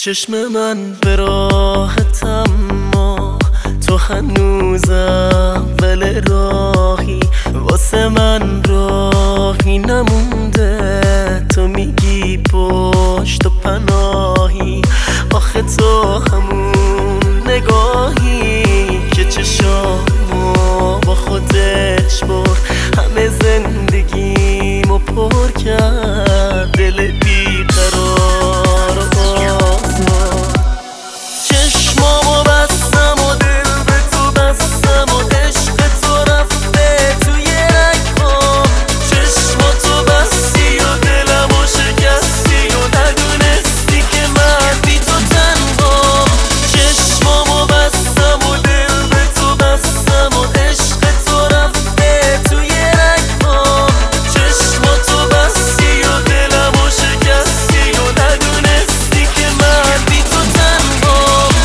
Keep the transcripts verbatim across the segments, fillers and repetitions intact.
چشم من به راحت، اما تو هنوز اول راهی، واسه من راهی نمونده. تو میگی پشت و پناهی، آخه تو همون نگاهی که چشامو با خودش برد، همه زندگیمو پر کرد، دل بیقرار و آزاد. چشمامو بستم و دل به تو بستم و عشق تو رفته توی رگام. چشماتو بستی و دلمو شکستی و ندونستی که من بی تو تنهام. چشمامو بستم و دل به تو بستم و عشق تو رفته توی رگام. چشماتو بستی و دلمو شکستی و ندونستی که من بی تو تنهام.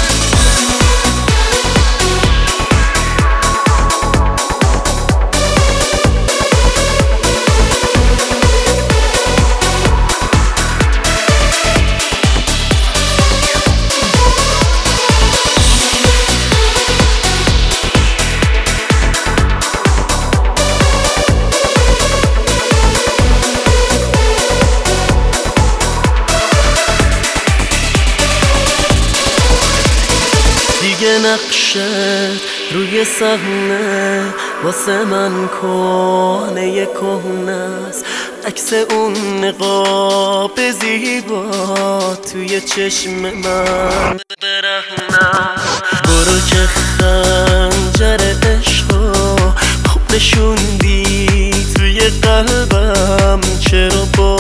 دیگه نقشت روی صحنه واسه من کهنه کهنه است، عکس اون نقاب زیبا توی چشم من برهنه. برو که خنجر عشقو خوب نشوندی توی قلبم، چرا با